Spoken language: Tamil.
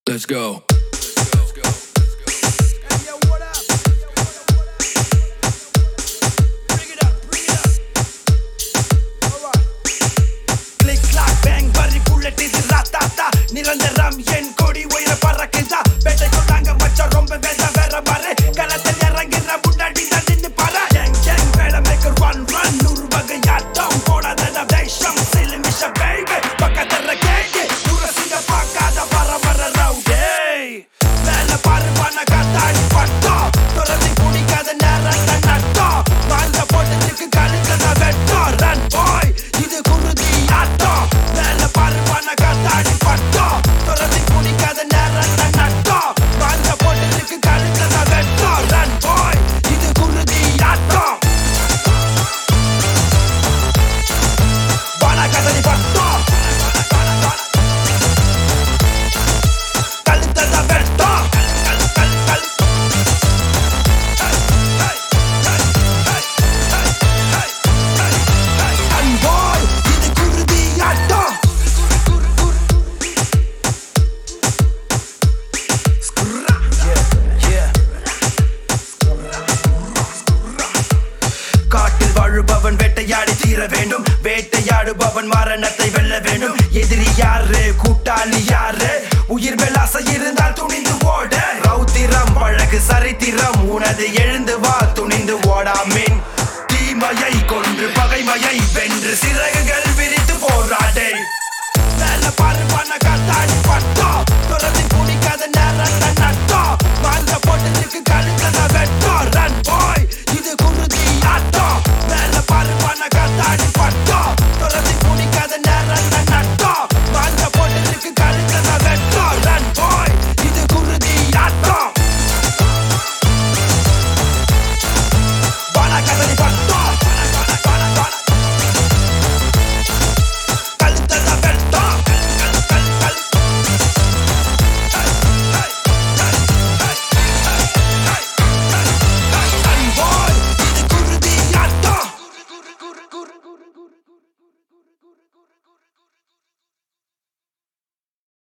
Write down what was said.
Let's go. நிரந்தரம் என் கொடி உயர பறக்குதா பேட்டை கொண்டாங்க மச்சா ரொம்ப வேத வேற பாரு களத்தில் இறங்குற முன்னாடி தான் நின்னு பாரு எங் எங் வேலை மேக்கர் ஒன் ரன் நூறு வகையாட்டம் போடாத தேசம் சிலிமிஷ பேபி பக்கத்துல கேட்டு உரசிங்க பார்க்காத வர வர ரவுடே வேலை பாரு பண்ண காத்தாடி பட்டோம் துறதி குடிக்காத நேரத்தை நட்டோம் வாழ்ந்த போட்டதுக்கு கழுத்துல வெட்டோம் ரன் பாய் இது குருதி ஆட்டம் வேலை பாரு பண்ண காத்தாடி பட்டோம் வாழுபவன் வேட்டையாடி தீர வேண்டும் வேட்டையாடுபவன் மரணத்தை வெல்ல வேண்டும் எதிரி யாரு கூட்டாளி யாரு உயிர் மேல் ஆசை இருந்தால் துணிந்து ஓட ரௌத்திரம் பழகு சரித்திரம் உனது எழுந்து வா துணிந்து ஓடாமீன் தீமையை கொன்று பகைமையை வென்று சிறகுகள் விரித்து போராடே பாரு பண்ண காத்தாடி